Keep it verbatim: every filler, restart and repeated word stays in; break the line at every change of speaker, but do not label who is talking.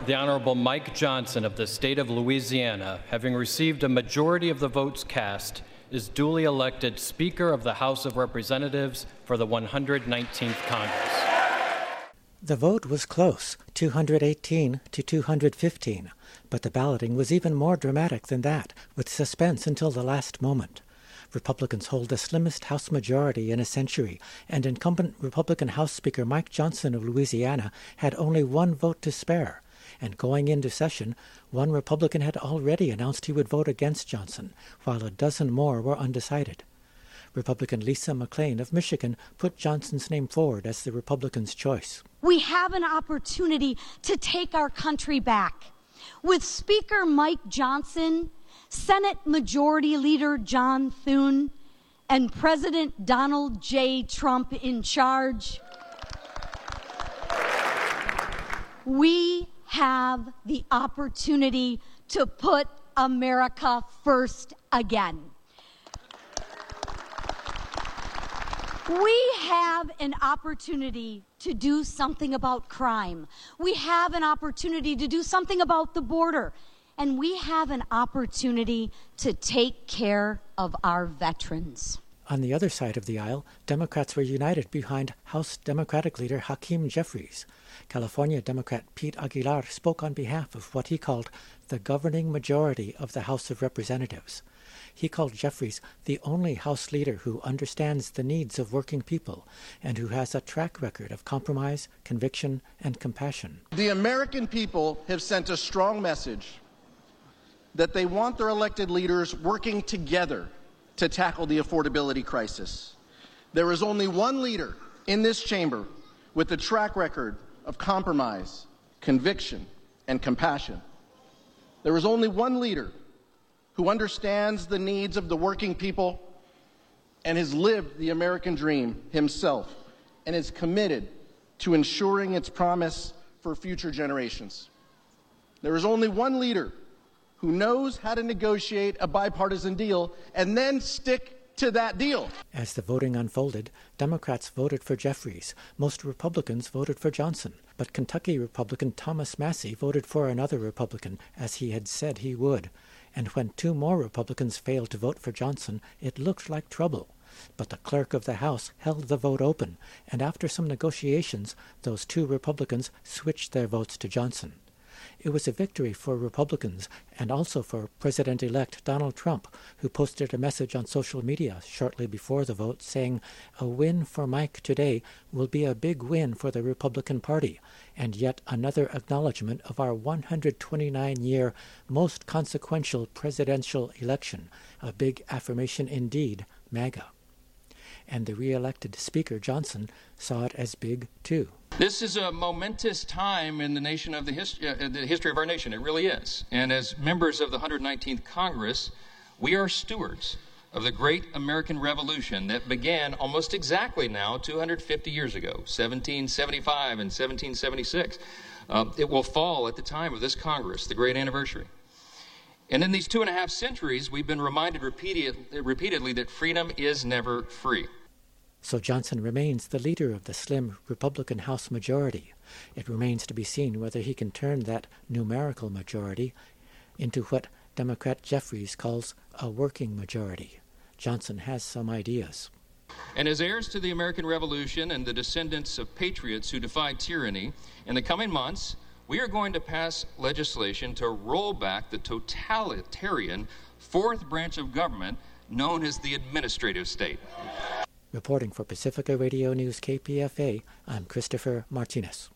the Honorable Mike Johnson of the state of Louisiana, having received a majority of the votes cast, is duly elected Speaker of the House of Representatives for the one hundred nineteenth Congress.
The vote was close, two hundred eighteen to two hundred fifteen, but the balloting was even more dramatic than that, with suspense until the last moment. Republicans hold the slimmest House majority in a century, and incumbent Republican House Speaker Mike Johnson of Louisiana had only one vote to spare. And going into session, one Republican had already announced he would vote against Johnson, while a dozen more were undecided. Republican Lisa McClain of Michigan put Johnson's name forward as the Republicans' choice.
We have an opportunity to take our country back. With Speaker Mike Johnson, Senate Majority Leader John Thune, and President Donald J. Trump in charge, we have the opportunity to put America first again. We have an opportunity to do something about crime. We have an opportunity to do something about the border. And we have an opportunity to take care of our veterans.
On the other side of the aisle, Democrats were united behind House Democratic leader Hakeem Jeffries. California Democrat Pete Aguilar spoke on behalf of what he called the governing majority of the House of Representatives. He called Jeffries the only House leader who understands the needs of working people and who has a track record of compromise, conviction, and compassion.
The American people have sent a strong message that they want their elected leaders working together to tackle the affordability crisis. There is only one leader in this chamber with a track record of compromise, conviction, and compassion. There is only one leader who understands the needs of the working people and has lived the American dream himself and is committed to ensuring its promise for future generations. There is only one leader who knows how to negotiate a bipartisan deal and then stick to that deal.
As the voting unfolded, Democrats voted for Jeffries. Most Republicans voted for Johnson. But Kentucky Republican Thomas Massie voted for another Republican, as he had said he would. And when two more Republicans failed to vote for Johnson, it looked like trouble. But the clerk of the House held the vote open, and after some negotiations, those two Republicans switched their votes to Johnson. It was a victory for Republicans and also for President-elect Donald Trump, who posted a message on social media shortly before the vote saying, "A win for Mike today will be a big win for the Republican Party, and yet another acknowledgement of our one hundred twenty-nine year most consequential presidential election, a big affirmation indeed, MAGA." And the re-elected Speaker Johnson saw it as big, too.
This is a momentous time in the nation of the, hist- uh, the history of our nation. It really is. And as members of the one hundred nineteenth Congress, we are stewards of the great American Revolution that began almost exactly now two hundred fifty years ago, seventeen seventy-five and seventeen seventy-six. Uh, it will fall at the time of this Congress, the great anniversary. And in these two and a half centuries, we've been reminded repeated, repeatedly that freedom is never free.
So Johnson remains the leader of the slim Republican House majority. It remains to be seen whether he can turn that numerical majority into what Democrat Jeffries calls a working majority. Johnson has some ideas.
And as heirs to the American Revolution and the descendants of patriots who defied tyranny, in the coming months, we are going to pass legislation to roll back the totalitarian fourth branch of government known as the administrative state.
Reporting for Pacifica Radio News K P F A, I'm Christopher Martinez.